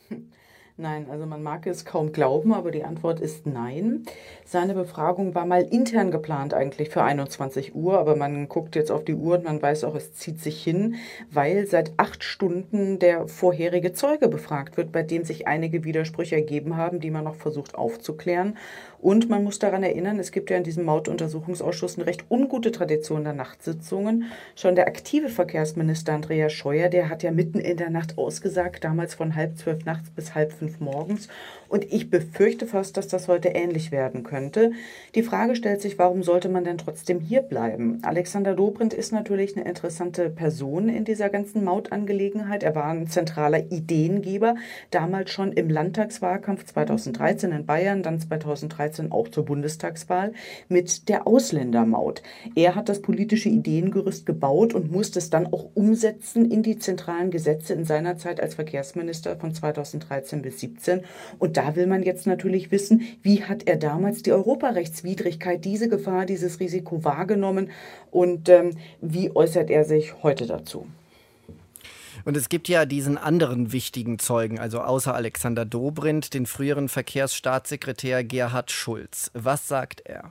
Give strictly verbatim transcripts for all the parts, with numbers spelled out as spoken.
Nein, also man mag es kaum glauben, aber die Antwort ist nein. Seine Befragung war mal intern geplant eigentlich für einundzwanzig Uhr, aber man guckt jetzt auf die Uhr und man weiß auch, es zieht sich hin, weil seit acht Stunden der vorherige Zeuge befragt wird, bei dem sich einige Widersprüche ergeben haben, die man noch versucht aufzuklären. Und man muss daran erinnern, es gibt ja in diesem Mautuntersuchungsausschuss eine recht ungute Tradition der Nachtsitzungen. Schon der aktive Verkehrsminister Andreas Scheuer, der hat ja mitten in der Nacht ausgesagt, damals von halb zwölf nachts bis halb fünf morgens. Und ich befürchte fast, dass das heute ähnlich werden könnte. Die Frage stellt sich, warum sollte man denn trotzdem hier bleiben? Alexander Dobrindt ist natürlich eine interessante Person in dieser ganzen Mautangelegenheit. Er war ein zentraler Ideengeber, damals schon im Landtagswahlkampf zweitausenddreizehn in Bayern, dann zweitausenddreizehn auch zur Bundestagswahl mit der Ausländermaut. Er hat das politische Ideengerüst gebaut und musste es dann auch umsetzen in die zentralen Gesetze in seiner Zeit als Verkehrsminister von zweitausenddreizehn bis siebzehn. Und da will man jetzt natürlich wissen, wie hat er damals die Europarechtswidrigkeit, diese Gefahr, dieses Risiko wahrgenommen und ähm, wie äußert er sich heute dazu? Und es gibt ja diesen anderen wichtigen Zeugen, also außer Alexander Dobrindt, den früheren Verkehrsstaatssekretär Gerhard Schulz. Was sagt er?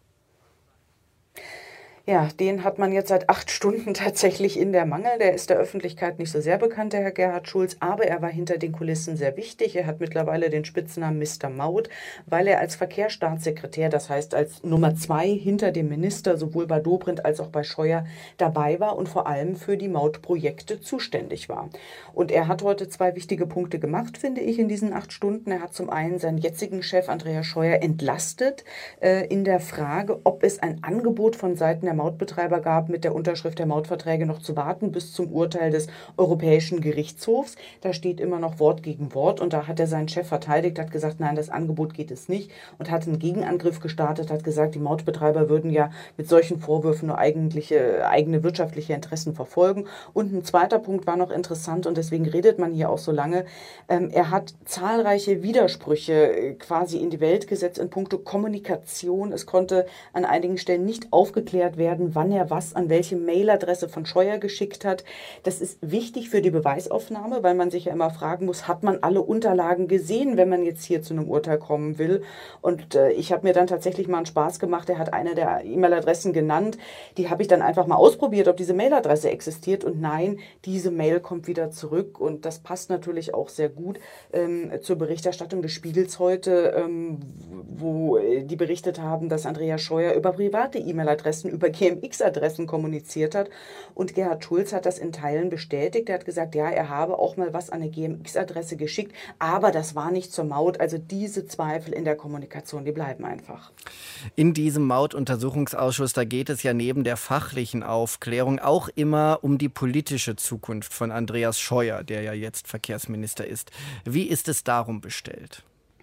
Ja, den hat man jetzt seit acht Stunden tatsächlich in der Mangel. Der ist der Öffentlichkeit nicht so sehr bekannt, der Herr Gerhard Schulz, aber er war hinter den Kulissen sehr wichtig. Er hat mittlerweile den Spitznamen Mister Maut, weil er als Verkehrsstaatssekretär, das heißt als Nummer zwei hinter dem Minister, sowohl bei Dobrindt als auch bei Scheuer dabei war und vor allem für die Mautprojekte zuständig war. Und er hat heute zwei wichtige Punkte gemacht, finde ich, in diesen acht Stunden. Er hat zum einen seinen jetzigen Chef Andreas Scheuer entlastet äh, in der Frage, ob es ein Angebot von Seiten der Mautbetreiber gab, mit der Unterschrift der Mautverträge noch zu warten bis zum Urteil des Europäischen Gerichtshofs. Da steht immer noch Wort gegen Wort und da hat er seinen Chef verteidigt, hat gesagt, nein, das Angebot geht es nicht und hat einen Gegenangriff gestartet, hat gesagt, die Mautbetreiber würden ja mit solchen Vorwürfen nur eigentliche, eigene wirtschaftliche Interessen verfolgen. Und ein zweiter Punkt war noch interessant und deswegen redet man hier auch so lange. Ähm, er hat zahlreiche Widersprüche quasi in die Welt gesetzt in puncto Kommunikation. Es konnte an einigen Stellen nicht aufgeklärt werden, wann er was an welche Mailadresse von Scheuer geschickt hat. Das ist wichtig für die Beweisaufnahme, weil man sich ja immer fragen muss, hat man alle Unterlagen gesehen, wenn man jetzt hier zu einem Urteil kommen will? Und äh, ich habe mir dann tatsächlich mal einen Spaß gemacht. Er hat eine der E-Mail-Adressen genannt. Die habe ich dann einfach mal ausprobiert, ob diese Mailadresse existiert. Und nein, diese Mail kommt wieder zurück. Und das passt natürlich auch sehr gut ähm, zur Berichterstattung des Spiegels heute, ähm, wo die berichtet haben, dass Andreas Scheuer über private E-Mail-Adressen, über G M X-Adressen kommuniziert hat. Und Gerhard Schulz hat das in Teilen bestätigt. Er hat gesagt, ja, er habe auch mal was an eine G M X-Adresse geschickt, aber das war nicht zur Maut. Also diese Zweifel in der Kommunikation, die bleiben einfach. In diesem Mautuntersuchungsausschuss, da geht es ja neben der fachlichen Aufklärung auch immer um die politische Zukunft von Andreas Scheuer, der ja jetzt Verkehrsminister ist. Wie ist es darum bestellt?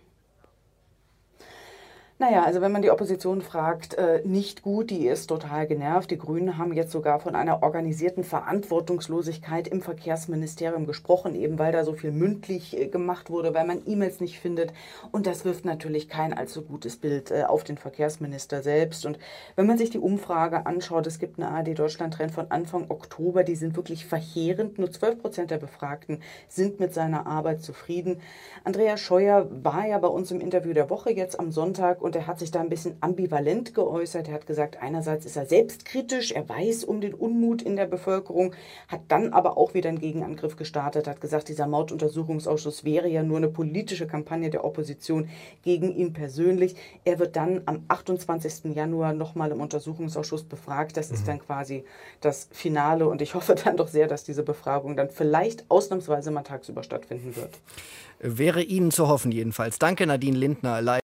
Naja, also wenn man die Opposition fragt, äh, nicht gut, die ist total genervt. Die Grünen haben jetzt sogar von einer organisierten Verantwortungslosigkeit im Verkehrsministerium gesprochen, eben weil da so viel mündlich äh, gemacht wurde, weil man E-Mails nicht findet. Und das wirft natürlich kein allzu gutes Bild äh, auf den Verkehrsminister selbst. Und wenn man sich die Umfrage anschaut, es gibt eine A R D-Deutschland-Trend von Anfang Oktober, die sind wirklich verheerend. Nur zwölf Prozent der Befragten sind mit seiner Arbeit zufrieden. Andreas Scheuer war ja bei uns im Interview der Woche jetzt am Sonntag und er hat sich da ein bisschen ambivalent geäußert. Er hat gesagt, einerseits ist er selbstkritisch, er weiß um den Unmut in der Bevölkerung, hat dann aber auch wieder einen Gegenangriff gestartet, hat gesagt, dieser Mautuntersuchungsausschuss wäre ja nur eine politische Kampagne der Opposition gegen ihn persönlich. Er wird dann am achtundzwanzigsten Januar nochmal im Untersuchungsausschuss befragt. Das ist dann quasi das Finale und ich hoffe dann doch sehr, dass diese Befragung dann vielleicht ausnahmsweise mal tagsüber stattfinden wird. Wäre Ihnen zu hoffen jedenfalls. Danke, Nadine Lindner.